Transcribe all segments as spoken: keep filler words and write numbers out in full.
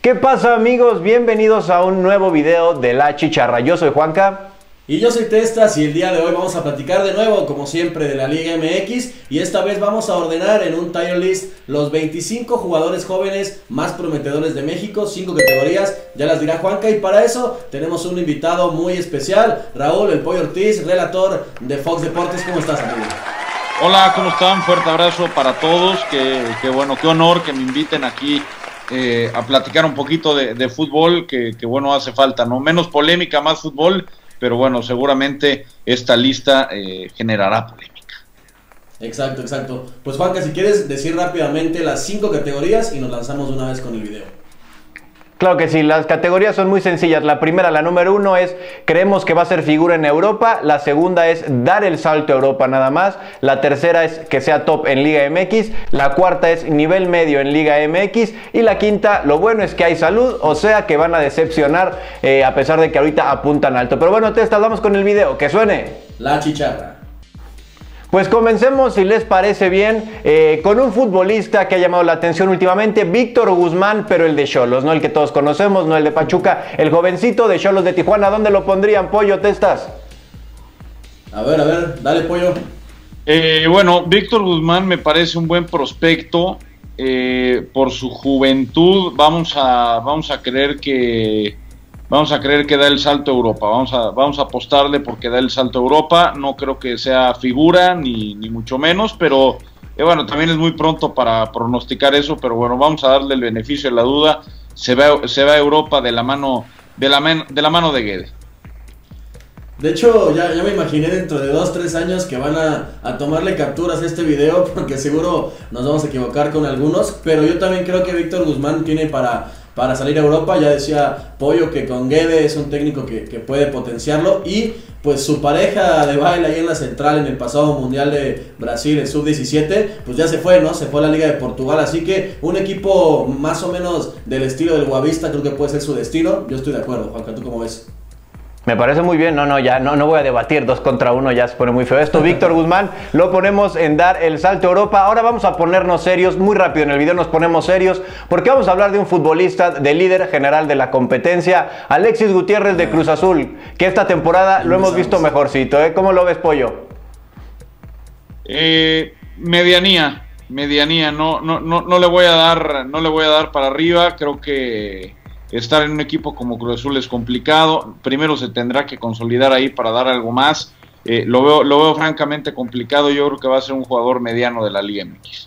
¿Qué pasa, amigos? Bienvenidos a un nuevo video de La Chicharra. Yo soy Juanca. Y yo soy Testas y el día de hoy vamos a platicar de nuevo, como siempre, de la Liga M X. Y esta vez vamos a ordenar en un tier list los veinticinco jugadores jóvenes más prometedores de México. Cinco categorías, ya las dirá Juanca. Y para eso tenemos un invitado muy especial, Raúl El Pollo Ortiz, relator de Fox Deportes. ¿Cómo estás, amigo? Hola, ¿cómo están? Fuerte abrazo para todos. Qué, qué bueno, qué honor que me inviten aquí eh, a platicar un poquito de, de fútbol, que, que bueno, hace falta, ¿no? Menos polémica, más fútbol. Pero bueno, seguramente esta lista eh, generará polémica. Exacto, exacto. Pues Juanca, si quieres decir rápidamente las cinco categorías y nos lanzamos de una vez con el video. Claro que sí, las categorías son muy sencillas. La primera, la número uno es, creemos que va a ser figura en Europa. La segunda es dar el salto a Europa nada más. La tercera es que sea top en Liga M X. La cuarta es nivel medio en Liga M X. Y la quinta, lo bueno es que hay salud, o sea que van a decepcionar eh, a pesar de que ahorita apuntan alto. Pero bueno, Testas, vamos con el video, que suene La Chicharra. Pues comencemos, si les parece bien, eh, con un futbolista que ha llamado la atención últimamente, Víctor Guzmán, pero el de Xolos, no el que todos conocemos, no el de Pachuca, el jovencito de Xolos de Tijuana. ¿Dónde lo pondrían, Pollo, Testas? A ver, a ver, dale, Pollo. Eh, bueno, Víctor Guzmán me parece un buen prospecto. Eh, por su juventud vamos a, vamos a creer que... Vamos a creer que da el salto a Europa, vamos a, vamos a apostarle porque da el salto a Europa. No creo que sea figura, ni, ni mucho menos, pero eh, bueno, también es muy pronto para pronosticar eso, pero bueno, vamos a darle el beneficio de la duda. Se va, se va a Europa de la mano de la, men, de la mano de Guede. De hecho, ya, ya me imaginé dentro de dos, tres años que van a, a tomarle capturas a este video, porque seguro nos vamos a equivocar con algunos, pero yo también creo que Víctor Guzmán tiene para... para salir a Europa. Ya decía Pollo que con Guede es un técnico que, que puede potenciarlo, y pues su pareja de baile ahí en la central en el pasado Mundial de Brasil, el sub diecisiete, pues ya se fue, ¿no? Se fue a la Liga de Portugal, así que un equipo más o menos del estilo del Boavista creo que puede ser su destino. Yo estoy de acuerdo, Juanca, ¿tú cómo ves? Me parece muy bien, no, no, ya no, no voy a debatir, dos contra uno, ya se pone muy feo esto. Víctor Guzmán lo ponemos en dar el salto a Europa. Ahora vamos a ponernos serios, muy rápido en el video nos ponemos serios, porque vamos a hablar de un futbolista, de líder general de la competencia, Alexis Gutiérrez de Cruz Azul, que esta temporada lo hemos visto mejorcito, ¿eh? ¿Cómo lo ves, Pollo? Eh, medianía, medianía, no, no, no, no le voy a dar, no le voy a dar para arriba. Creo que estar en un equipo como Cruz Azul es complicado. Primero se tendrá que consolidar ahí para dar algo más. Eh, lo veo, lo veo francamente complicado. Yo creo que va a ser un jugador mediano de la Liga M X.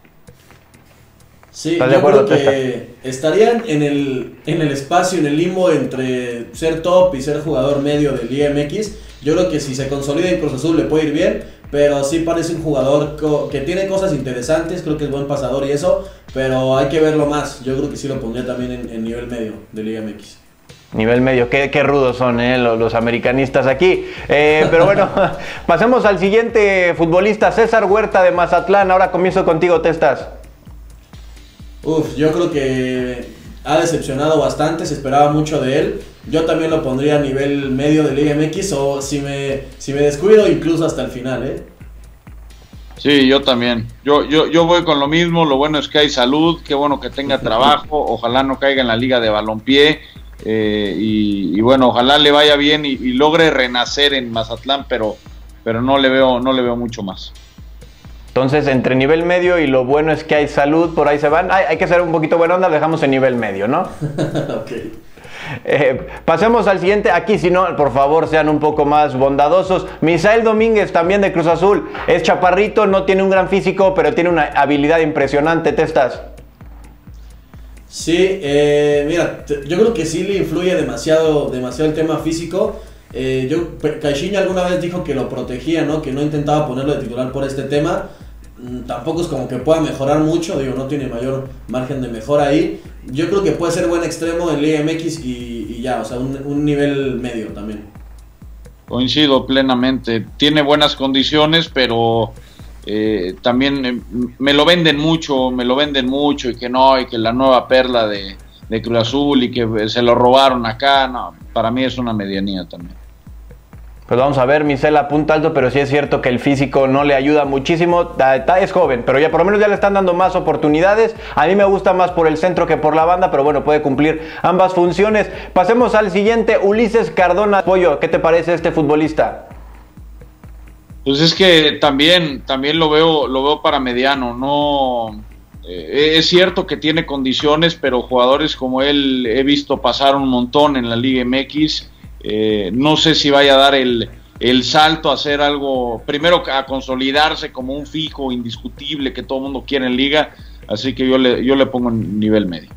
Sí, yo creo que estarían en el, en el espacio, en el limbo entre ser top y ser jugador medio de Liga M X. Yo creo que si se consolida en Cruz Azul le puede ir bien, pero sí parece un jugador que tiene cosas interesantes, creo que es buen pasador y eso, pero hay que verlo más. Yo creo que sí lo pondría también en, en nivel medio de Liga M X. Nivel medio, qué, qué rudos son eh, los, los americanistas aquí. Eh, pero bueno, pasemos al siguiente futbolista, César Huerta de Mazatlán. Ahora comienzo contigo, Testas. Uf, yo creo que ha decepcionado bastante, se esperaba mucho de él. Yo también lo pondría a nivel medio de Liga M X, o si me, si me descuido, incluso hasta el final, ¿eh? Sí, yo también. Yo, yo, yo voy con lo mismo. Lo bueno es que hay salud, qué bueno que tenga trabajo. Ojalá no caiga en la liga de balompié. Eh, y, y bueno, ojalá le vaya bien y, y logre renacer en Mazatlán, pero, pero no le veo, no le veo mucho más. Entonces, entre nivel medio y lo bueno es que hay salud, por ahí se van. Hay, hay que ser un poquito buena onda, dejamos en nivel medio, ¿no? Ok. Eh, pasemos al siguiente. Aquí, si no, por favor, sean un poco más bondadosos. Misael Domínguez, también de Cruz Azul. Es chaparrito, no tiene un gran físico, pero tiene una habilidad impresionante. ¿Testas? Sí, eh, mira, te, yo creo que sí le influye demasiado, demasiado el tema físico. Eh, yo, Caixinha alguna vez dijo que lo protegía, ¿no? Que no intentaba ponerlo de titular por este tema. Mm, tampoco es como que pueda mejorar mucho, digo, no tiene mayor margen de mejora ahí. Yo creo que puede ser buen extremo en Liga M X y, y ya, o sea, un, un nivel medio también. Coincido plenamente. Tiene buenas condiciones, pero eh, también eh, me lo venden mucho, me lo venden mucho y que no, y que la nueva perla de, de Cruz Azul y que se lo robaron acá. No, para mí es una medianía también. Pues vamos a ver, Misela apunta alto, pero sí es cierto que el físico no le ayuda muchísimo. Es joven, pero ya por lo menos ya le están dando más oportunidades. A mí me gusta más por el centro que por la banda, pero bueno, puede cumplir ambas funciones. Pasemos al siguiente, Ulises Cardona. Pollo, ¿qué te parece este futbolista? Pues es que también, también lo veo, lo veo para mediano. No, eh, es cierto que tiene condiciones, pero jugadores como él he visto pasar un montón en la Liga M X. Eh, no sé si vaya a dar el, el salto a hacer algo, primero a consolidarse como un fijo indiscutible que todo el mundo quiere en liga, así que yo le, yo le pongo en nivel medio.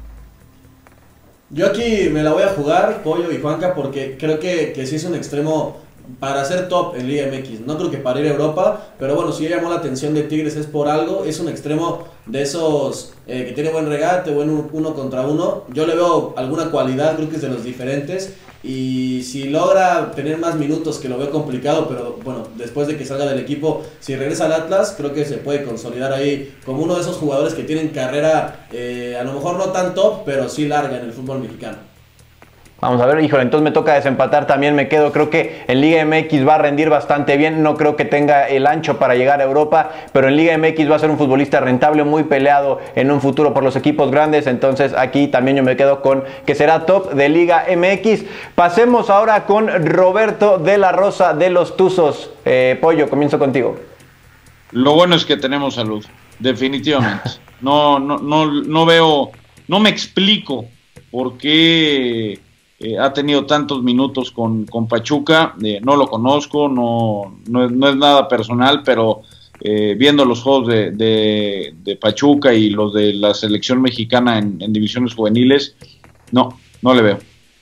Yo aquí me la voy a jugar, Pollo y Juanca, porque creo que, que sí es un extremo para ser top en Liga M X. No creo que para ir a Europa, pero bueno, si llamó la atención de Tigres es por algo. Es un extremo de esos eh, que tiene buen regate, buen uno contra uno. Yo le veo alguna cualidad, creo que es de los diferentes. Y si logra tener más minutos, que lo veo complicado, pero bueno, después de que salga del equipo, si regresa al Atlas, creo que se puede consolidar ahí como uno de esos jugadores que tienen carrera, eh, a lo mejor no tan top, pero sí larga en el fútbol mexicano. Vamos a ver, híjole, entonces me toca desempatar, también me quedo, creo que en Liga M X va a rendir bastante bien, no creo que tenga el ancho para llegar a Europa, pero en Liga M X va a ser un futbolista rentable, muy peleado en un futuro por los equipos grandes, entonces aquí también yo me quedo con que será top de Liga M X. Pasemos ahora con Roberto de la Rosa de los Tuzos. Eh, Pollo, comienzo contigo. Lo bueno es que tenemos salud, definitivamente. No, no, no, no veo, no me explico por qué Eh, ha tenido tantos minutos con, con Pachuca. Eh, no lo conozco, no, no, no es nada personal, pero eh, viendo los juegos de, de, de Pachuca y los de la selección mexicana en, en divisiones juveniles, no, no le veo.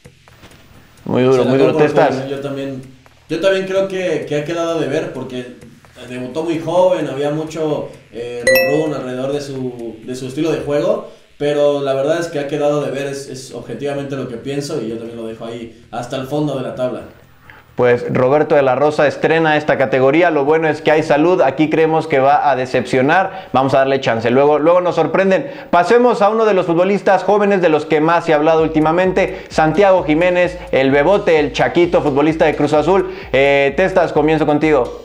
Muy duro, muy duro. ¿Te estás? Yo también, yo también creo que, que ha quedado de ver, porque debutó muy joven, había mucho eh, run, run alrededor de su, de su estilo de juego. Pero la verdad es que ha quedado de ver, es, es objetivamente lo que pienso, y yo también lo dejo ahí hasta el fondo de la tabla. Pues Roberto de la Rosa estrena esta categoría, lo bueno es que hay salud, aquí creemos que va a decepcionar, vamos a darle chance, luego, luego nos sorprenden. Pasemos a uno de los futbolistas jóvenes de los que más se ha hablado últimamente, Santiago Jiménez, el Bebote, el Chaquito, futbolista de Cruz Azul. Eh, Testas, comienzo contigo.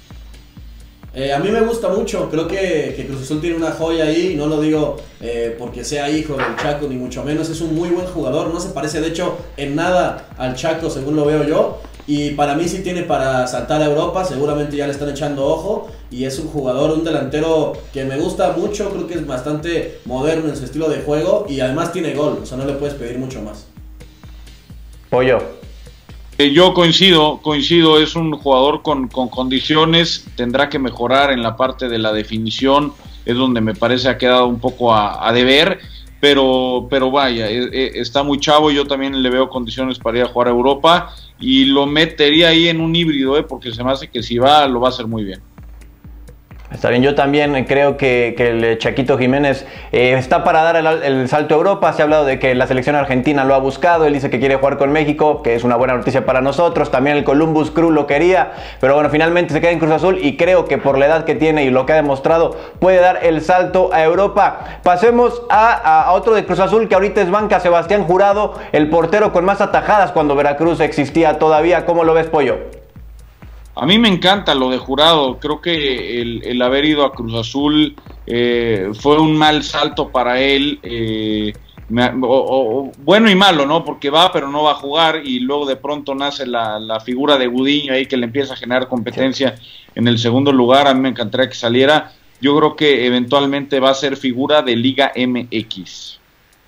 Eh, a mí me gusta mucho, creo que, que Cruz Azul tiene una joya ahí, no lo digo eh, porque sea hijo del Chaco ni mucho menos, es un muy buen jugador, no se parece de hecho en nada al Chaco según lo veo yo, y para mí sí tiene para saltar a Europa, seguramente ya le están echando ojo, y es un jugador, un delantero que me gusta mucho, creo que es bastante moderno en su estilo de juego, y además tiene gol, o sea no le puedes pedir mucho más. Pollo. Yo coincido, coincido, es un jugador con, con condiciones, tendrá que mejorar en la parte de la definición, es donde me parece ha quedado un poco a, a deber, pero, pero vaya, e, e, está muy chavo, yo también le veo condiciones para ir a jugar a Europa, y lo metería ahí en un híbrido, eh, porque se me hace que si va, lo va a hacer muy bien. Está bien, yo también creo que, que el Chaquito Jiménez eh, está para dar el, el salto a Europa. Se ha hablado de que la selección argentina lo ha buscado, él dice que quiere jugar con México, que es una buena noticia para nosotros. También el Columbus Crew lo quería, pero bueno, finalmente se queda en Cruz Azul y creo que por la edad que tiene y lo que ha demostrado puede dar el salto a Europa. Pasemos a, a otro de Cruz Azul que ahorita es banca, Sebastián Jurado, el portero con más atajadas cuando Veracruz existía todavía. ¿Cómo lo ves, Pollo? A mí me encanta lo de Jurado, creo que el, el haber ido a Cruz Azul eh, fue un mal salto para él, eh, me, o, o, bueno y malo, ¿no? Porque va pero no va a jugar, y luego de pronto nace la, la figura de Gudiño ahí que le empieza a generar competencia en el segundo lugar. A mí me encantaría que saliera, yo creo que eventualmente va a ser figura de Liga M X.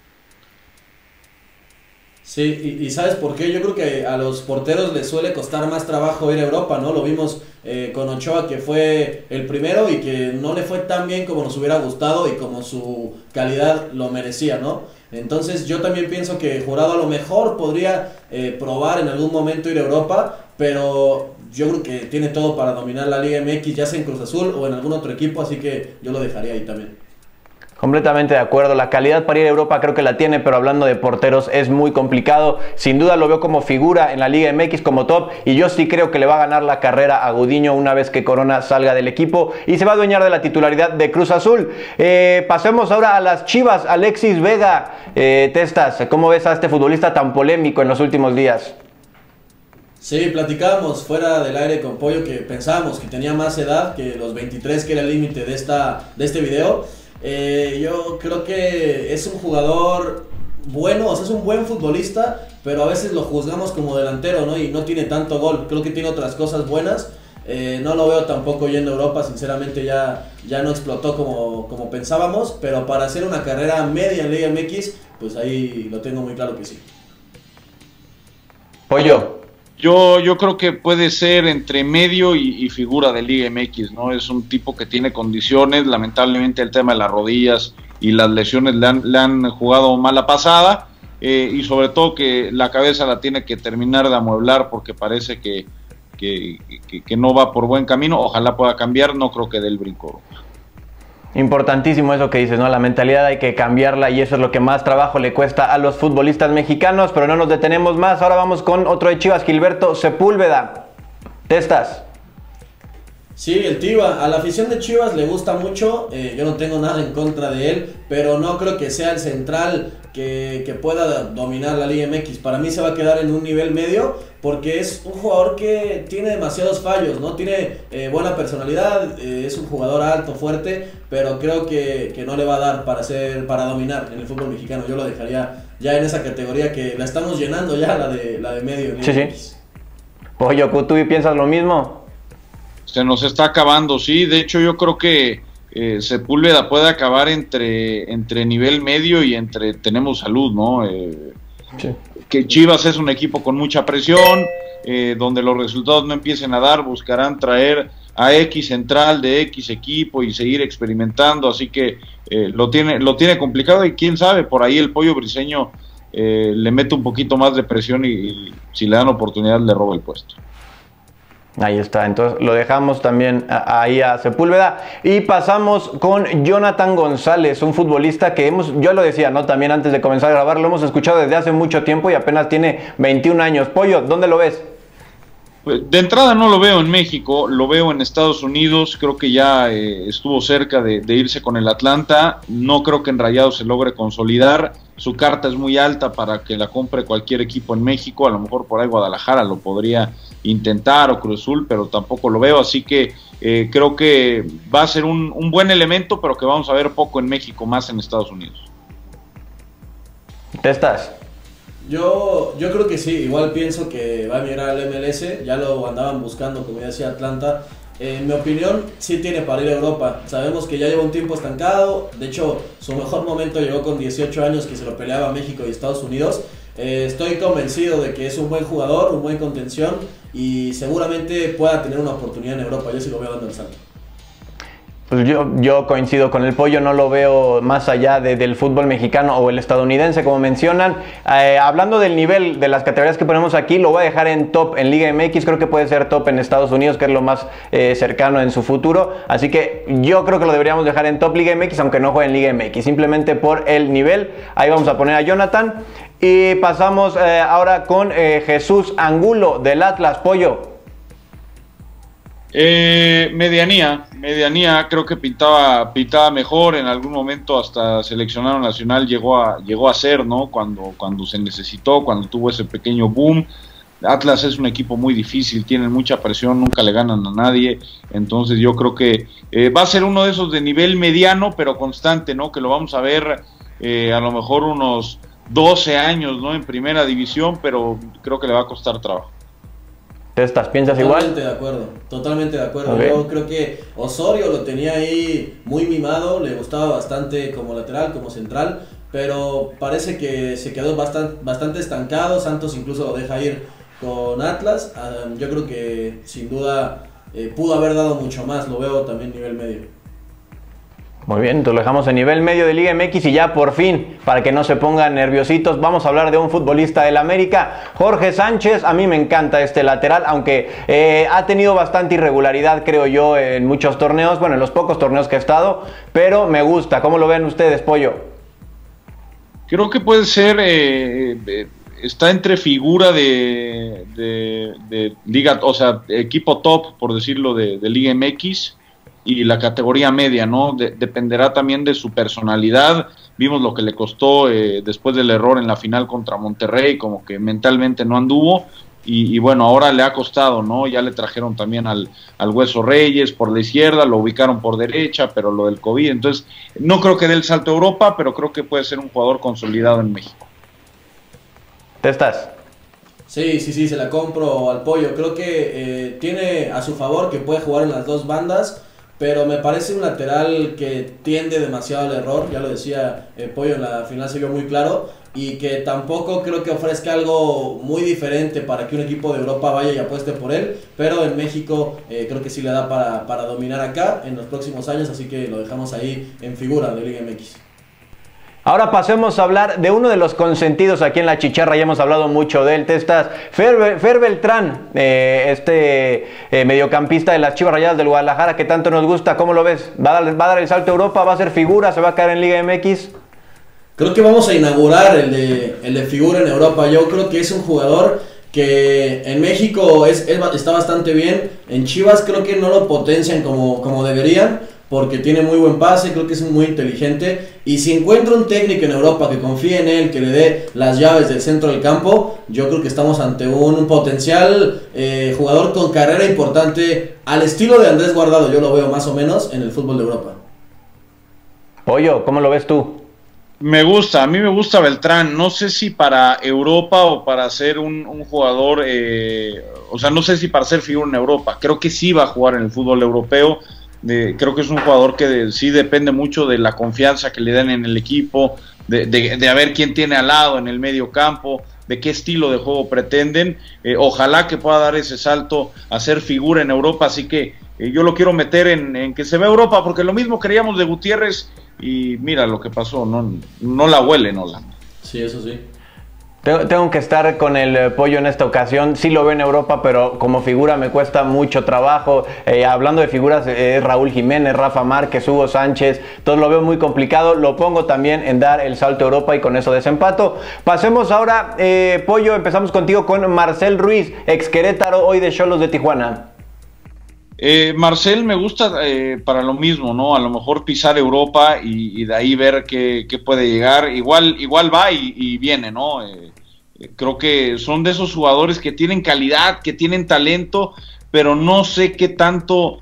Sí, y, y ¿sabes por qué? Yo creo que a los porteros les suele costar más trabajo ir a Europa, ¿no? Lo vimos eh, con Ochoa, que fue el primero y que no le fue tan bien como nos hubiera gustado y como su calidad lo merecía, ¿no? Entonces yo también pienso que Jurado a lo mejor podría eh, probar en algún momento ir a Europa, pero yo creo que tiene todo para dominar la Liga M X, ya sea en Cruz Azul o en algún otro equipo, así que yo lo dejaría ahí también. Completamente de acuerdo, la calidad para ir a Europa creo que la tiene, pero hablando de porteros es muy complicado. Sin duda lo veo como figura en la Liga M X como top, y yo sí creo que le va a ganar la carrera a Gudiño una vez que Corona salga del equipo y se va a adueñar de la titularidad de Cruz Azul. Eh, pasemos ahora a las Chivas. Alexis Vega, eh, Testas, ¿cómo ves a este futbolista tan polémico en los últimos días? Sí, platicábamos fuera del aire con Pollo que pensábamos que tenía más edad que los veintitrés, que era el límite de, esta, de este video. Eh, yo creo que es un jugador bueno, o sea, es un buen futbolista, pero a veces lo juzgamos como delantero, ¿no? Y no tiene tanto gol, creo que tiene otras cosas buenas. Eh, no lo veo tampoco yendo a Europa, sinceramente ya, ya no explotó como, como pensábamos, pero para hacer una carrera media en Liga M X, pues ahí lo tengo muy claro que sí. Pollo. Yo, yo creo que puede ser entre medio y, y figura de Liga M X, ¿no? Es un tipo que tiene condiciones, lamentablemente el tema de las rodillas y las lesiones le han, le han jugado mala pasada, eh, y sobre todo que la cabeza la tiene que terminar de amueblar porque parece que, que, que, que no va por buen camino. Ojalá pueda cambiar, no creo que dé el brinco. Importantísimo eso que dices, ¿no? La mentalidad hay que cambiarla y eso es lo que más trabajo le cuesta a los futbolistas mexicanos, pero no nos detenemos más. Ahora vamos con otro de Chivas, Gilberto Sepúlveda. ¿Testas? Sí, el Tiva, a la afición de Chivas le gusta mucho, eh, yo no tengo nada en contra de él, pero no creo que sea el central que, que pueda dominar la Liga M X. Para mí se va a quedar en un nivel medio, porque es un jugador que tiene demasiados fallos, ¿no? Tiene eh, buena personalidad, eh, es un jugador alto, fuerte, pero creo que, que no le va a dar para, ser, para dominar en el fútbol mexicano. Yo lo dejaría ya en esa categoría que la estamos llenando ya, la de, la de medio en Liga sí, M X. Sí. Pollo, ¿tú piensas lo mismo? Se nos está acabando, sí. De hecho, yo creo que eh, Sepúlveda puede acabar entre, entre nivel medio y entre tenemos salud, ¿no? Eh, sí. Que Chivas es un equipo con mucha presión, eh, donde los resultados no empiecen a dar, buscarán traer a X central de X equipo y seguir experimentando, así que eh, lo tiene lo tiene complicado y quién sabe, por ahí el Pollo Briseño eh, le mete un poquito más de presión y, y si le dan oportunidad le roba el puesto. Ahí está, entonces lo dejamos también ahí a Sepúlveda y pasamos con Jonathan González, un futbolista que hemos, yo lo decía, ¿no? También antes de comenzar a grabar, lo hemos escuchado desde hace mucho tiempo y apenas tiene veintiún años. Pollo, ¿dónde lo ves? De entrada no lo veo en México, lo veo en Estados Unidos, creo que ya eh, estuvo cerca de, de irse con el Atlanta, no creo que en Rayados se logre consolidar, su carta es muy alta para que la compre cualquier equipo en México, a lo mejor por ahí Guadalajara lo podría intentar o Cruz Azul, pero tampoco lo veo, así que eh, creo que va a ser un, un buen elemento, pero que vamos a ver poco en México, más en Estados Unidos. ¿Te estás? Yo, yo creo que sí, igual pienso que va a migrar al M L S, ya lo andaban buscando, como ya decía Atlanta. Eh, en mi opinión, sí tiene para ir a Europa. Sabemos que ya lleva un tiempo estancado, de hecho, su mejor momento llegó con dieciocho años, que se lo peleaba México y Estados Unidos. Eh, estoy convencido de que es un buen jugador, un buen contención y seguramente pueda tener una oportunidad en Europa. Yo sí lo veo dando el salto. Pues yo, yo coincido con el Pollo, no lo veo más allá de, del fútbol mexicano o el estadounidense, como mencionan. Eh, hablando del nivel de las categorías que ponemos aquí, lo voy a dejar en top en Liga M X, creo que puede ser top en Estados Unidos, que es lo más eh, cercano en su futuro. Así que yo creo que lo deberíamos dejar en top Liga M X, aunque no juegue en Liga M X, simplemente por el nivel. Ahí vamos a poner a Jonathan. Y pasamos eh, ahora con eh, Jesús Angulo del Atlas. Pollo. Eh, medianía, medianía, creo que pintaba, pintaba mejor, en algún momento hasta seleccionado nacional llegó a, llegó a ser, ¿no? Cuando, cuando se necesitó, cuando tuvo ese pequeño boom. Atlas es un equipo muy difícil, tienen mucha presión, nunca le ganan a nadie, entonces yo creo que eh, va a ser uno de esos de nivel mediano, pero constante, ¿no? Que lo vamos a ver eh, a lo mejor unos doce años, ¿no? En primera división, pero creo que le va a costar trabajo. ¿Estás, piensas totalmente igual? de acuerdo, totalmente de acuerdo. Okay. Yo creo que Osorio lo tenía ahí muy mimado, le gustaba bastante como lateral, como central, pero parece que se quedó bastante, bastante estancado. Santos incluso lo deja ir con Atlas. Um, yo creo que sin duda eh, pudo haber dado mucho más, lo veo también nivel medio. Muy bien, entonces lo dejamos en nivel medio de Liga M X y ya por fin, para que no se pongan nerviositos, vamos a hablar de un futbolista del América, Jorge Sánchez. A mí me encanta este lateral, aunque eh, ha tenido bastante irregularidad, creo yo, en muchos torneos, bueno, en los pocos torneos que ha estado, pero me gusta. ¿Cómo lo ven ustedes, Pollo? Creo que puede ser, eh, eh, está entre figura de, de, de liga, o sea, equipo top, por decirlo, de, de Liga M X, y la categoría media, ¿no? De, dependerá también de su personalidad. Vimos lo que le costó eh, después del error en la final contra Monterrey, como que mentalmente no anduvo, y, y bueno, ahora le ha costado, ¿no? Ya le trajeron también al, al Hueso Reyes por la izquierda, lo ubicaron por derecha, pero lo del COVID, entonces no creo que dé el salto a Europa, pero creo que puede ser un jugador consolidado en México. ¿Te estás? Sí, sí, sí, se la compro al Pollo. Creo que eh, tiene a su favor que puede jugar en las dos bandas, pero me parece un lateral que tiende demasiado al error. Ya lo decía eh, Pollo, en la final se vio muy claro, y que tampoco creo que ofrezca algo muy diferente para que un equipo de Europa vaya y apueste por él, pero en México eh, creo que sí le da para, para dominar acá en los próximos años, así que lo dejamos ahí en figura de Liga M X. Ahora pasemos a hablar de uno de los consentidos aquí en la Chicharra, ya hemos hablado mucho de él, Testas. Fer, Fer Beltrán, eh, este eh, mediocampista de las Chivas Rayadas del Guadalajara que tanto nos gusta, ¿cómo lo ves? ¿Va a, dar, ¿Va a dar el salto a Europa? ¿Va a ser figura? ¿Se va a quedar en Liga M X? Creo que vamos a inaugurar el de, el de figura en Europa. Yo creo que es un jugador que en México es, es, está bastante bien, en Chivas creo que no lo potencian como, como deberían, porque tiene muy buen pase, creo que es muy inteligente, y si encuentra un técnico en Europa que confíe en él, que le dé las llaves del centro del campo, yo creo que estamos ante un potencial eh, jugador con carrera importante, al estilo de Andrés Guardado, yo lo veo más o menos en el fútbol de Europa. Pollo, ¿cómo lo ves tú? Me gusta, a mí me gusta Beltrán, no sé si para Europa o para ser un, un jugador, eh, o sea, no sé si para ser figura en Europa, creo que sí va a jugar en el fútbol europeo. De, creo que es un jugador que de, sí depende mucho de la confianza que le den en el equipo, de, de, de a ver quién tiene al lado en el medio campo, de qué estilo de juego pretenden. Eh, ojalá que pueda dar ese salto a ser figura en Europa, así que eh, yo lo quiero meter en, en que se vea Europa, porque lo mismo creíamos de Gutiérrez y mira lo que pasó, no, no la huele, no la. Sí, eso sí. Tengo que estar con el Pollo en esta ocasión, sí lo veo en Europa, pero como figura me cuesta mucho trabajo. Eh, hablando de figuras, eh, Raúl Jiménez, Rafa Márquez, Hugo Sánchez, todo lo veo muy complicado. Lo pongo también en dar el salto a Europa y con eso desempato. Pasemos ahora, eh, Pollo, empezamos contigo con Marcel Ruiz, ex Querétaro, hoy de Xolos de Tijuana. Eh, Marcel me gusta eh, para lo mismo, ¿no? A lo mejor pisar Europa y, y de ahí ver qué, qué puede llegar. Igual, igual va y, y viene, ¿no? Eh, eh, creo que son de esos jugadores que tienen calidad, que tienen talento, pero no sé qué tanto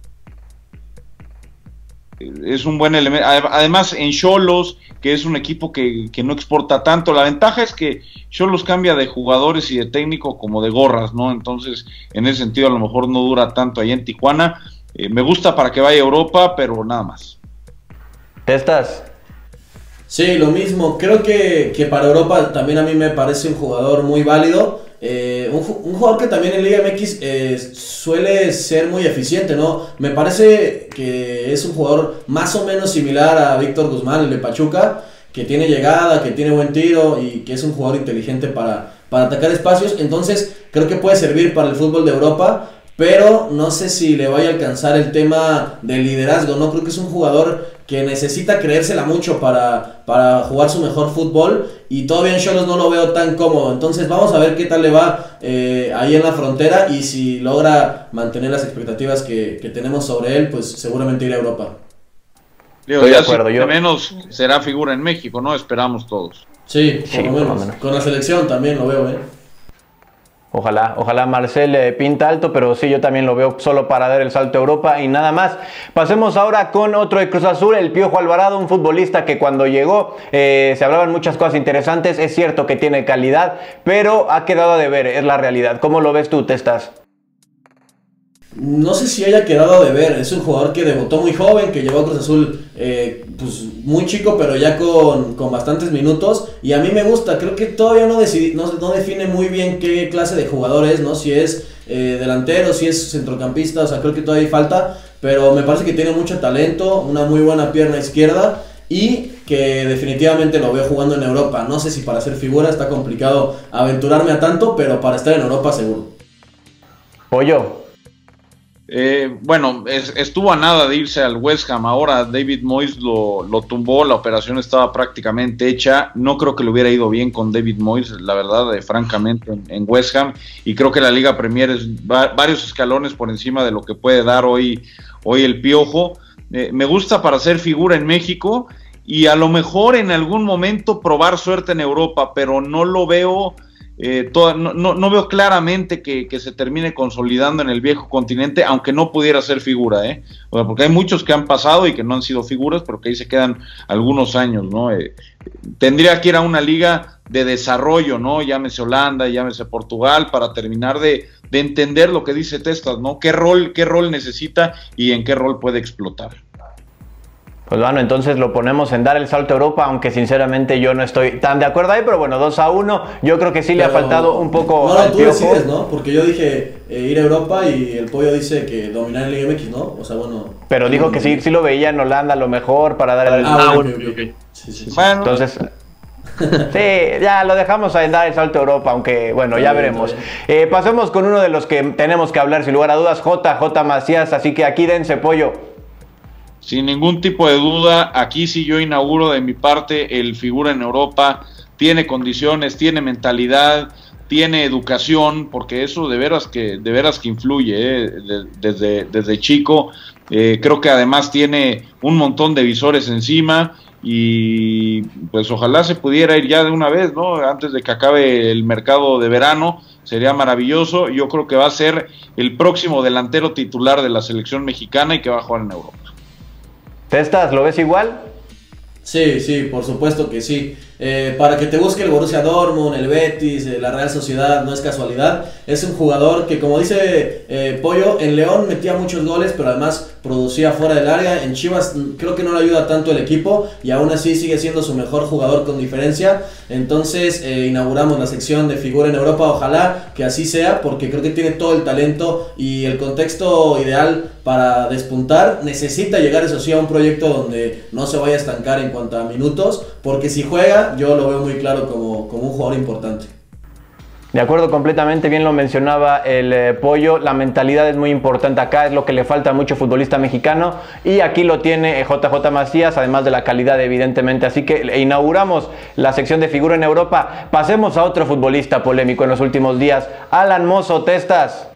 es un buen elemento. Además, en Xolos, que es un equipo que, que no exporta tanto, la ventaja es que Xolos cambia de jugadores y de técnico como de gorras, ¿no? Entonces, en ese sentido, a lo mejor no dura tanto ahí en Tijuana. Eh, me gusta para que vaya a Europa, pero nada más. ¿Estás? Sí, lo mismo. Creo que, que para Europa también a mí me parece un jugador muy válido. Eh, un, un jugador que también en Liga M X eh, suele ser muy eficiente, ¿no? Me parece que es un jugador más o menos similar a Víctor Guzmán, el de Pachuca, que tiene llegada, que tiene buen tiro y que es un jugador inteligente para, para atacar espacios. Entonces creo que puede servir para el fútbol de Europa, pero no sé si le vaya a alcanzar el tema del liderazgo, ¿no? Creo que es un jugador que necesita creérsela mucho para, para jugar su mejor fútbol, y todavía en Xolos no lo veo tan cómodo. Entonces vamos a ver qué tal le va eh, ahí en la frontera, y si logra mantener las expectativas que, que tenemos sobre él, pues seguramente irá a Europa. Digo, Estoy ya de acuerdo, si yo... menos será figura en México, ¿no? Esperamos todos. Sí, por, sí, lo, por menos. lo menos. Con la selección también lo veo, ¿eh? Ojalá, ojalá Marcel eh, pinta alto, pero sí, yo también lo veo solo para dar el salto a Europa y nada más. Pasemos ahora con otro de Cruz Azul, el Piojo Alvarado, un futbolista que cuando llegó eh, se hablaban muchas cosas interesantes. Es cierto que tiene calidad, pero ha quedado a deber, es la realidad. ¿Cómo lo ves tú, Testas? No sé si haya quedado de ver, es un jugador que debutó muy joven, que llegó a Cruz Azul eh, pues muy chico, pero ya con, con bastantes minutos, y a mí me gusta. Creo que todavía no, decidi, no, no define muy bien qué clase de jugador es, ¿no? Si es eh, delantero, si es centrocampista, o sea, creo que todavía falta, pero me parece que tiene mucho talento, una muy buena pierna izquierda, y que definitivamente lo veo jugando en Europa. No sé si para ser figura está complicado aventurarme a tanto, pero para estar en Europa seguro. Pollo. Eh, bueno, es, estuvo a nada de irse al West Ham. Ahora David Moyes lo, lo tumbó, la operación estaba prácticamente hecha. No creo que le hubiera ido bien con David Moyes, la verdad, eh, francamente, en, en West Ham. Y creo que la Liga Premier es va, varios escalones por encima de lo que puede dar hoy, hoy el Piojo. Eh, me gusta para ser figura en México y a lo mejor en algún momento probar suerte en Europa, pero no lo veo eh, toda, no, no, no veo claramente que, que se termine consolidando en el viejo continente, aunque no pudiera ser figura, ¿eh? O sea, porque hay muchos que han pasado y que no han sido figuras, pero que ahí se quedan algunos años, ¿no? Eh, tendría que ir a una liga de desarrollo, ¿no? Llámese Holanda, llámese Portugal, para terminar de, de entender lo que dice Testas, ¿no? ¿Qué rol, qué rol necesita y en qué rol puede explotar? Pues bueno, entonces lo ponemos en dar el salto a Europa, aunque sinceramente yo no estoy tan de acuerdo ahí, pero bueno, dos a uno, yo creo que sí pero, le ha faltado un poco no, al tú Piojo. Decides, ¿no? Porque yo dije eh, ir a Europa y el Pollo dice que dominar en Liga M X, ¿no? O sea, bueno... Pero dijo que sí, sí lo veía en Holanda a lo mejor para dar el... Ah, bueno, okay, okay. Sí, sí, sí. Bueno, entonces... sí, ya lo dejamos a dar el salto a Europa, aunque bueno, ya veremos. Eh, pasemos con uno de los que tenemos que hablar, sin lugar a dudas, J J Macías, así que aquí dense, Pollo. Sin ningún tipo de duda, aquí sí yo inauguro de mi parte el figura en Europa, tiene condiciones, tiene mentalidad, tiene educación, porque eso de veras que, de veras que influye, ¿eh? de, desde, desde chico, eh, creo que además tiene un montón de visores encima, y pues ojalá se pudiera ir ya de una vez, ¿no? Antes de que acabe el mercado de verano, sería maravilloso. Yo creo que va a ser el próximo delantero titular de la selección mexicana y que va a jugar en Europa. ¿Testas, lo ves igual? Sí, sí, por supuesto que sí. Eh, para que te busque el Borussia Dortmund, el Betis, eh, la Real Sociedad, no es casualidad. Es un jugador que, como dice eh, Pollo, en León metía muchos goles, pero además producía fuera del área. En Chivas creo que no le ayuda tanto el equipo y aún así sigue siendo su mejor jugador con diferencia. Entonces eh, inauguramos la sección de figura en Europa. Ojalá que así sea, porque creo que tiene todo el talento y el contexto ideal para despuntar. Necesita llegar, eso sí, a un proyecto donde no se vaya a estancar en cuanto a minutos, porque si juega, yo lo veo muy claro como, como un jugador importante. De acuerdo completamente, bien lo mencionaba el eh, Pollo, la mentalidad es muy importante acá, es lo que le falta a mucho futbolista mexicano y aquí lo tiene eh, J J Macías, además de la calidad evidentemente, así que inauguramos la sección de figura en Europa. Pasemos a otro futbolista polémico en los últimos días, Alan Mozo. Testas.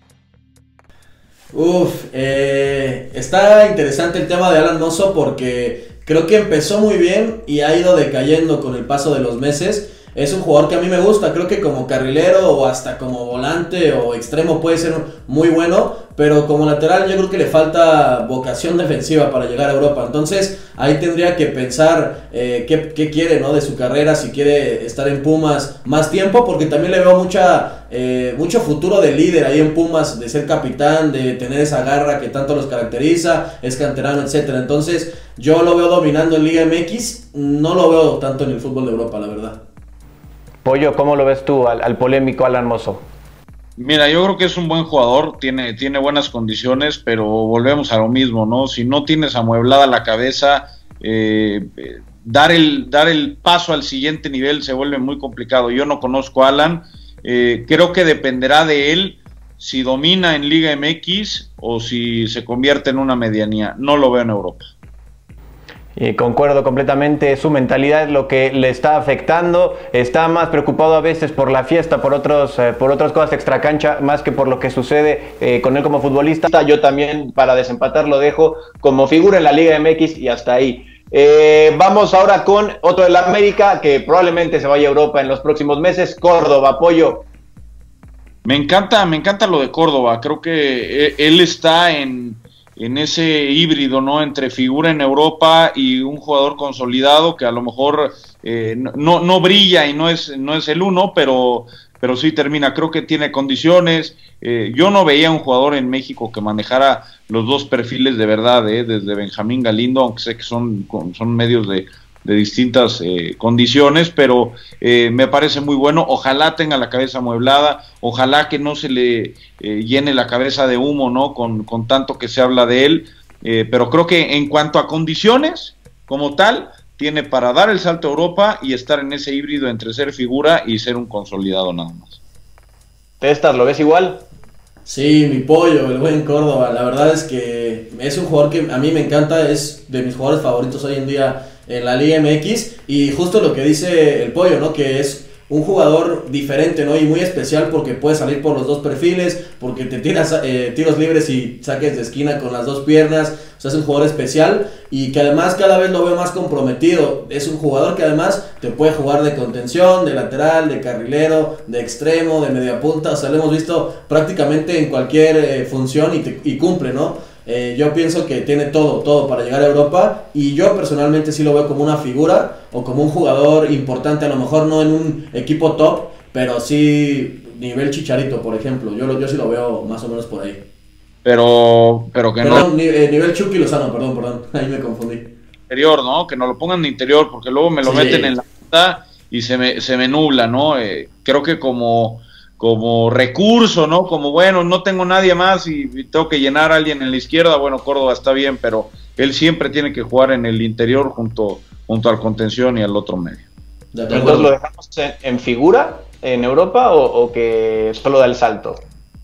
Uf, eh, está interesante el tema de Alan Mozo porque creo que empezó muy bien y ha ido decayendo con el paso de los meses. Es un jugador que a mí me gusta, creo que como carrilero o hasta como volante o extremo puede ser muy bueno, pero como lateral yo creo que le falta vocación defensiva para llegar a Europa. Entonces ahí tendría que pensar eh, qué, qué quiere, ¿no? De su carrera, si quiere estar en Pumas más tiempo, porque también le veo mucha, eh, mucho futuro de líder ahí en Pumas, de ser capitán, de tener esa garra que tanto los caracteriza, es canterano, etcétera. Entonces yo lo veo dominando en Liga M X, no lo veo tanto en el fútbol de Europa, la verdad. Pollo, ¿cómo lo ves tú al, al polémico Alan Mozo? Mira, yo creo que es un buen jugador, tiene, tiene buenas condiciones, pero volvemos a lo mismo, ¿no? Si no tienes amueblada la cabeza, eh, dar, el, dar el paso al siguiente nivel se vuelve muy complicado. Yo no conozco a Alan, eh, creo que dependerá de él si domina en Liga M X o si se convierte en una medianía. No lo veo en Europa. Y concuerdo completamente, su mentalidad es lo que le está afectando, está más preocupado a veces por la fiesta, por otros, eh, por otras cosas extracancha, más que por lo que sucede eh, con él como futbolista. Yo también, para desempatar, lo dejo como figura en la Liga M X y hasta ahí. Eh, vamos ahora con otro del América, que probablemente se vaya a Europa en los próximos meses, Córdoba. Pollo. Me encanta, me encanta lo de Córdoba, creo que él está en... en ese híbrido, ¿no? Entre figura en Europa y un jugador consolidado que a lo mejor eh, no, no brilla y no es, no es el uno, pero, pero sí termina. Creo que tiene condiciones. Eh, yo no veía un jugador en México que manejara los dos perfiles de verdad, ¿eh? Desde Benjamín Galindo, aunque sé que son, son medios de, de distintas eh, condiciones, pero eh, me parece muy bueno. Ojalá tenga la cabeza amueblada, ojalá que no se le eh, llene la cabeza de humo, ¿no? Con, con tanto que se habla de él, eh, pero creo que en cuanto a condiciones, como tal, tiene para dar el salto a Europa y estar en ese híbrido entre ser figura y ser un consolidado nada más. ¿Testas, lo ves igual? Sí, mi Pollo, el buen Córdoba, la verdad es que es un jugador que a mí me encanta, es de mis jugadores favoritos hoy en día en la Liga M X, y justo lo que dice el Pollo, ¿no? Que es un jugador diferente, ¿no? Y muy especial porque puede salir por los dos perfiles, porque te tiras eh, tiros libres y saques de esquina con las dos piernas. O sea, es un jugador especial y que además cada vez lo veo más comprometido. Es un jugador que además te puede jugar de contención, de lateral, de carrilero, de extremo, de media punta. O sea, lo hemos visto prácticamente en cualquier eh, función y, te, y cumple, ¿no? Eh, yo pienso que tiene todo, todo para llegar a Europa y yo personalmente sí lo veo como una figura o como un jugador importante, a lo mejor no en un equipo top, pero sí nivel Chicharito, por ejemplo. Yo, lo, yo sí lo veo más o menos por ahí. Pero, pero que perdón, no... Ni, eh, nivel Chucky Lozano, perdón, perdón, ahí me confundí. Interior, ¿no? Que no lo pongan de interior, porque luego me lo Sí. meten en la punta y se me, se me nubla, ¿no? Eh, creo que como, como recurso, ¿no? Como, bueno, no tengo nadie más y, y tengo que llenar a alguien en la izquierda, bueno, Córdoba está bien, pero él siempre tiene que jugar en el interior junto, junto al contención y al otro medio. De Entonces, acuerdo. ¿lo dejamos en, en figura en Europa o, o que solo da el salto?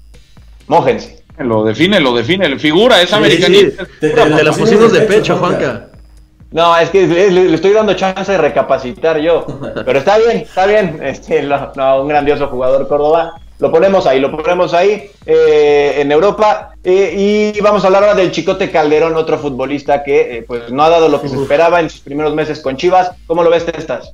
Mójense. Lo define, lo define, figura, es Sí, americanista. sí. Te, te- te la pusimos de pecho, Juanca. No, es que le, le estoy dando chance de recapacitar yo. Pero está bien, está bien. Este, no, no, un grandioso jugador Córdoba. Lo ponemos ahí, lo ponemos ahí eh, en Europa. Eh, y vamos a hablar ahora del Chicote Calderón, otro futbolista que eh, pues no ha dado lo que se esperaba en sus primeros meses con Chivas. ¿Cómo lo ves, Testas?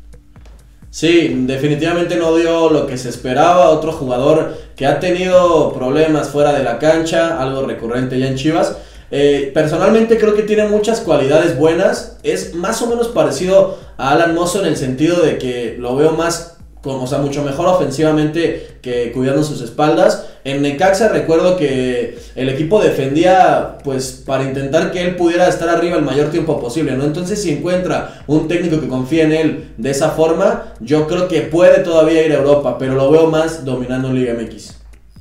Sí, definitivamente no dio lo que se esperaba. Otro jugador que ha tenido problemas fuera de la cancha, algo recurrente ya en Chivas. Eh, personalmente creo que tiene muchas cualidades buenas. Es más o menos parecido a Alan Mozo en el sentido de que lo veo más, como, o sea, mucho mejor ofensivamente que cuidando sus espaldas. En Necaxa recuerdo que el equipo defendía pues para intentar que él pudiera estar arriba el mayor tiempo posible, ¿no? Entonces si encuentra un técnico que confíe en él de esa forma, yo creo que puede todavía ir a Europa, pero lo veo más dominando en Liga M X.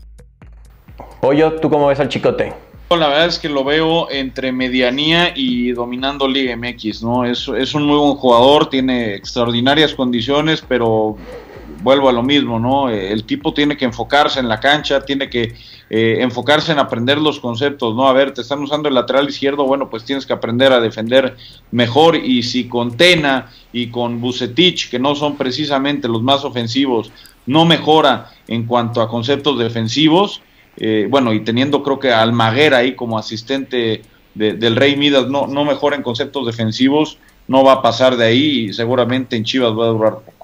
Pollo, ¿tú cómo ves al Chicote? La verdad es que lo veo entre medianía y dominando Liga M X, ¿no? Es, es un muy buen jugador, tiene extraordinarias condiciones, pero vuelvo a lo mismo, ¿no? El tipo tiene que enfocarse en la cancha, tiene que eh, enfocarse en aprender los conceptos, ¿no? A ver, te están usando el lateral izquierdo, bueno, pues tienes que aprender a defender mejor, y si con Tena y con Vucetich, que no son precisamente los más ofensivos, no mejora en cuanto a conceptos defensivos, eh, bueno, y teniendo creo que a Almaguer ahí como asistente de, del Rey Midas, no, no mejora en conceptos defensivos, no va a pasar de ahí y seguramente en Chivas va a durar poco.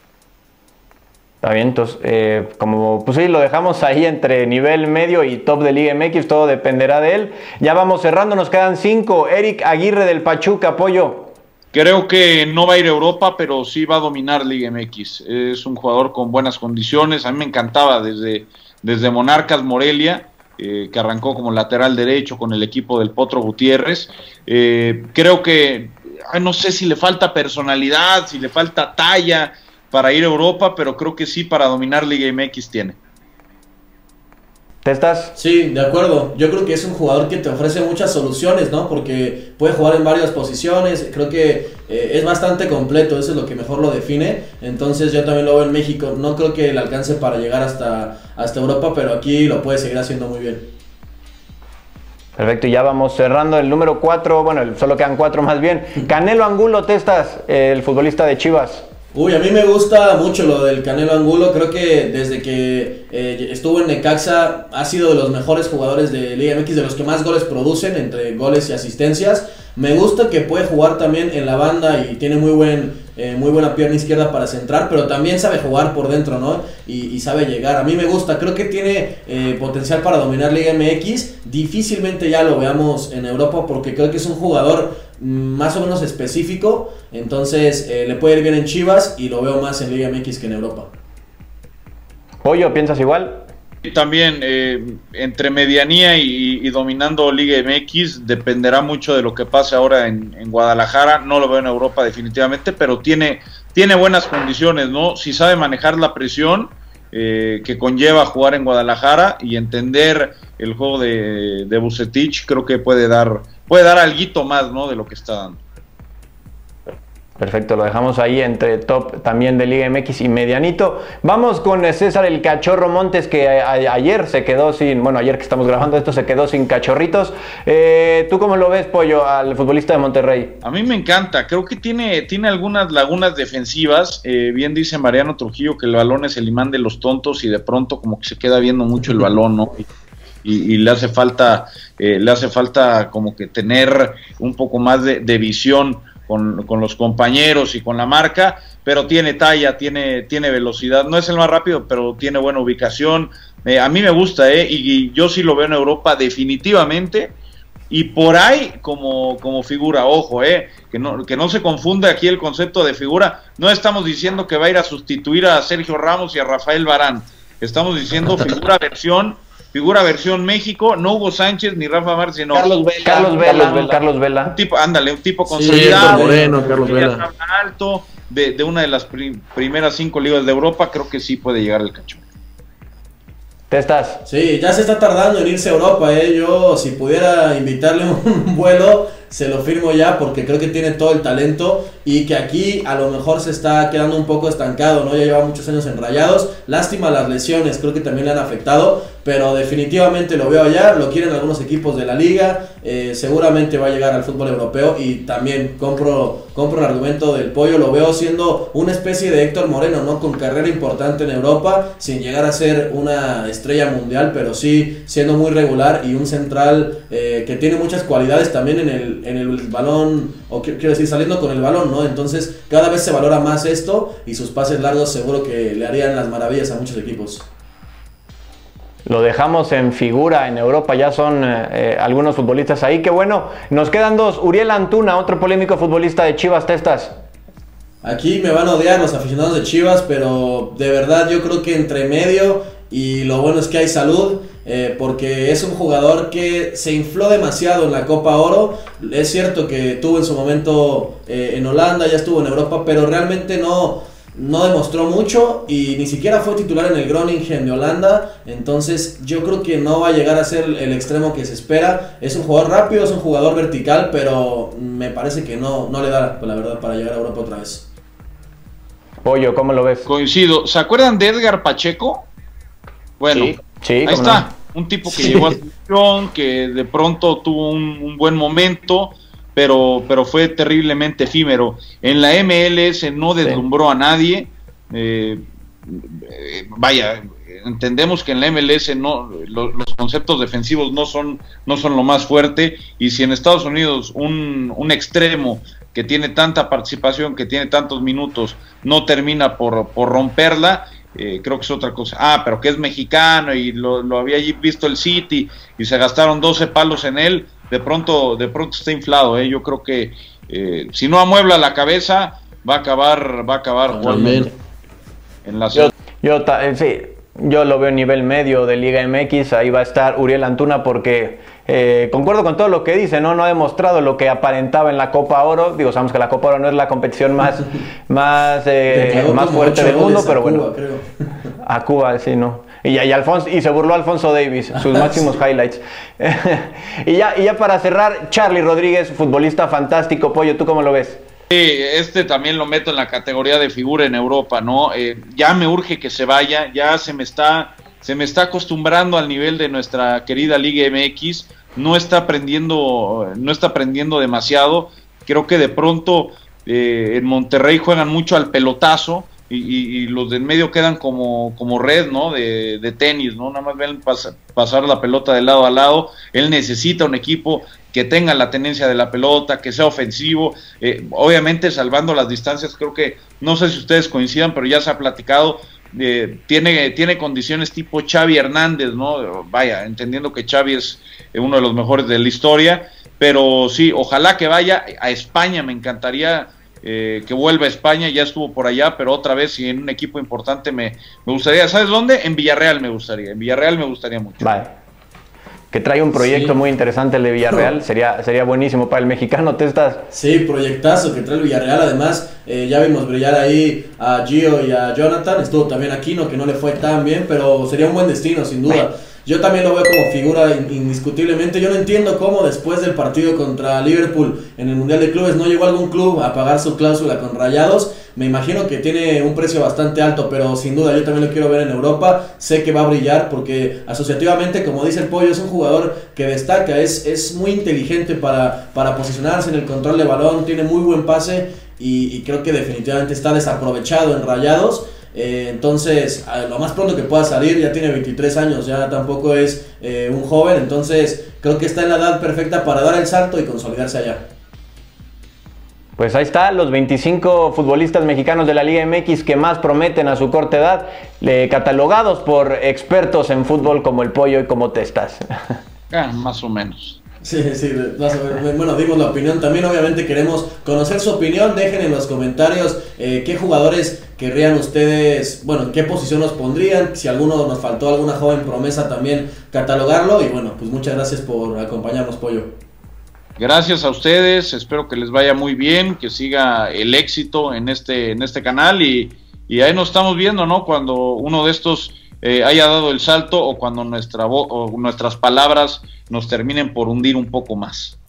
Está bien, entonces, eh, como pues sí, lo dejamos ahí entre nivel medio y top de Liga M X, todo dependerá de él. Ya vamos cerrando, nos quedan cinco. Eric Aguirre del Pachuca, Pollo. Creo que no va a ir a Europa, pero sí va a dominar Liga M X. Es un jugador con buenas condiciones. A mí me encantaba desde, desde Monarcas Morelia, eh, que arrancó como lateral derecho con el equipo del Potro Gutiérrez. Eh, creo que, ay, no sé si le falta personalidad, si le falta talla para ir a Europa, pero creo que sí para dominar Liga M X tiene. ¿Te estás? Sí, de acuerdo. Yo creo que es un jugador que te ofrece muchas soluciones, ¿no? Porque puede jugar en varias posiciones. Creo que eh, es bastante completo, eso es lo que mejor lo define. Entonces yo también lo veo en México. No creo que le alcance para llegar hasta, hasta Europa, pero aquí lo puede seguir haciendo muy bien. Perfecto, y ya vamos cerrando el número cuatro. Bueno, solo quedan cuatro más bien. Canelo Angulo, Testas, el futbolista de Chivas. Uy, a mí me gusta mucho lo del Canelo Angulo. Creo que desde que eh, estuvo en Necaxa ha sido de los mejores jugadores de Liga M X, de los que más goles producen, entre goles y asistencias. Me gusta que puede jugar también en la banda y tiene muy buen eh, muy buena pierna izquierda para centrar, pero también sabe jugar por dentro, ¿no? Y, y sabe llegar. A mí me gusta, creo que tiene eh, potencial para dominar Liga M X. Difícilmente ya lo veamos en Europa porque creo que es un jugador más o menos específico, entonces eh, le puede ir bien en Chivas y lo veo más en Liga M X que en Europa. Pollo, ¿piensas igual? También eh, entre medianía y, y dominando Liga M X dependerá mucho de lo que pase ahora en, en Guadalajara. No lo veo en Europa definitivamente, pero tiene, tiene buenas condiciones, ¿no? Si sabe manejar la presión eh, que conlleva jugar en Guadalajara y entender el juego de, de Vucetich, creo que puede dar puede dar alguito más, ¿no? De lo que está dando. Perfecto, lo dejamos ahí entre top también de Liga M X y medianito. Vamos con César el Cachorro Montes, que a, a, ayer se quedó sin, bueno, ayer que estamos grabando esto se quedó sin cachorritos. Eh, ¿Tú cómo lo ves, Pollo, al futbolista de Monterrey? A mí me encanta, creo que tiene, tiene algunas lagunas defensivas. Eh, bien dice Mariano Trujillo que el balón es el imán de los tontos y de pronto como que se queda viendo mucho el balón, ¿no? Y, y, y le hace falta, eh, le hace falta como que tener un poco más de, de visión Con, con los compañeros y con la marca, pero tiene talla, tiene, tiene velocidad, no es el más rápido, pero tiene buena ubicación. Eh, a mí me gusta, eh, y, y yo sí lo veo en Europa definitivamente, y por ahí como, como figura, ojo, eh, que no, que no se confunda aquí el concepto de figura. No estamos diciendo que va a ir a sustituir a Sergio Ramos y a Rafael Varane, estamos diciendo figura versión Figura versión México, no Hugo Sánchez ni Rafa Márquez, sino Carlos Vela, Carlos Vela, Carlos Vela. Carlos Vela. Un tipo, ándale, un tipo consolidado, sí, Moreno, Carlos Vela. alto, de, de una de las prim, primeras cinco ligas de Europa, creo que sí puede llegar el Cachorro. ¿Te estás? Sí, ya se está tardando en irse a Europa, ¿eh? Yo, si pudiera invitarle un vuelo, se lo firmo ya, porque creo que tiene todo el talento y que aquí a lo mejor se está quedando un poco estancado, ¿no? Ya lleva muchos años en Rayados. Lástima las lesiones, creo que también le han afectado, pero definitivamente lo veo allá, lo quieren algunos equipos de la liga, eh, seguramente va a llegar al fútbol europeo y también compro, compro el argumento del Pollo, lo veo siendo una especie de Héctor Moreno, ¿no? Con carrera importante en Europa, sin llegar a ser una estrella mundial, pero sí siendo muy regular y un central eh, que tiene muchas cualidades también en el, en el balón, o quiero decir, saliendo con el balón, ¿no? Entonces cada vez se valora más esto y sus pases largos seguro que le harían las maravillas a muchos equipos. Lo dejamos en figura en Europa, ya son eh, algunos futbolistas ahí. Que bueno, nos quedan dos. Uriel Antuna, otro polémico futbolista de Chivas. ¿Testas? Aquí me van a odiar los aficionados de Chivas, pero de verdad yo creo que entre medio, y lo bueno es que hay salud, eh, porque es un jugador que se infló demasiado en la Copa Oro. Es cierto que tuvo en su momento eh, en Holanda, ya estuvo en Europa, pero realmente no... no demostró mucho y ni siquiera fue titular en el Groningen de Holanda. Entonces yo creo que no va a llegar a ser el extremo que se espera. Es un jugador rápido, es un jugador vertical, pero me parece que no, no le da, la verdad, para llegar a Europa otra vez. Pollo, ¿cómo lo ves? Coincido. ¿Se acuerdan de Edgar Pacheco? Bueno, sí, sí, ahí está, no. Un tipo que sí. llegó a selección, que de pronto tuvo un, un buen momento, pero, pero fue terriblemente efímero. En la M L S no deslumbró sí. a nadie. Eh, eh, vaya, entendemos que en la M L S no, lo, los conceptos defensivos no son, no son lo más fuerte, y si en Estados Unidos un, un extremo que tiene tanta participación, que tiene tantos minutos, no termina por, por romperla, eh, creo que es otra cosa. Ah, pero que es mexicano y lo, lo había visto el City y se gastaron doce palos en él. De pronto, de pronto está inflado, ¿eh? Yo creo que eh, si no amuebla la cabeza, va a acabar, va a acabar jugando en, en la ciudad. Yo, yo eh, sí, yo lo veo en nivel medio de Liga M X, ahí va a estar Uriel Antuna, porque eh, concuerdo con todo lo que dice, ¿no? No ha demostrado lo que aparentaba en la Copa Oro. Digo, sabemos que la Copa Oro no es la competición más, más, eh, más fuerte del mundo, pero bueno. Cuba, creo. A Cuba, sí, ¿no? Y, y, Alfonso, y se burló Alfonso Davis, sus máximos highlights. y, ya, y ya para cerrar, Charly Rodríguez, futbolista fantástico. Pollo, ¿tú cómo lo ves? Sí, este también lo meto en la categoría de figura en Europa, ¿no? Eh, ya me urge que se vaya, ya se me está, se me está acostumbrando al nivel de nuestra querida Liga M X, no está aprendiendo, no está aprendiendo demasiado. Creo que de pronto eh, en Monterrey juegan mucho al pelotazo. Y, y, y los del medio quedan como, como red, ¿no? De, de tenis, ¿no? Nada más ven pas, pasar la pelota de lado a lado. Él necesita un equipo que tenga la tenencia de la pelota, que sea ofensivo, eh, obviamente salvando las distancias. Creo que, no sé si ustedes coincidan, pero ya se ha platicado, eh, tiene, tiene condiciones tipo Xavi Hernández, ¿no? Vaya, entendiendo que Xavi es uno de los mejores de la historia, pero sí, ojalá que vaya a España. Me encantaría Eh, que vuelva a España, ya estuvo por allá, pero otra vez, y en un equipo importante me, me gustaría. ¿Sabes dónde? En Villarreal me gustaría, en Villarreal me gustaría mucho. Vale. Que trae un proyecto sí. muy interesante el de Villarreal, no. sería, sería buenísimo para el mexicano. ¿Te estás? Sí, proyectazo que trae el Villarreal. Además, eh, ya vimos brillar ahí a Gio y a Jonathan. Estuvo también Aquino, que no le fue tan bien, pero sería un buen destino, sin duda. yo también lo veo como figura indiscutiblemente. Yo no entiendo cómo después del partido contra Liverpool en el Mundial de Clubes no llegó algún club a pagar su cláusula con Rayados. Me imagino que tiene un precio bastante alto, pero sin duda yo también lo quiero ver en Europa. Sé que va a brillar porque asociativamente, como dice el Pollo, es un jugador que destaca, es, es muy inteligente para, para posicionarse en el control de balón, tiene muy buen pase y, y creo que definitivamente está desaprovechado en Rayados. Eh, entonces, lo más pronto que pueda salir, ya tiene veintitrés años, ya tampoco es eh, un joven, entonces creo que está en la edad perfecta para dar el salto y consolidarse allá. Pues ahí está, los veinticinco futbolistas mexicanos de la Liga M X que más prometen a su corta edad, eh, catalogados por expertos en fútbol como el Pollo y como Testas. Ah, más o menos. Sí, sí, bueno, dimos la opinión, también obviamente queremos conocer su opinión, dejen en los comentarios eh, qué jugadores querrían ustedes, bueno, en qué posición los pondrían, si alguno nos faltó alguna joven promesa también catalogarlo, y bueno, pues muchas gracias por acompañarnos, Pollo. Gracias a ustedes, espero que les vaya muy bien, que siga el éxito en este, en este canal y, y ahí nos estamos viendo, ¿no? Cuando uno de estos eh, haya dado el salto o cuando nuestra vo- o nuestras palabras nos terminen por hundir un poco más.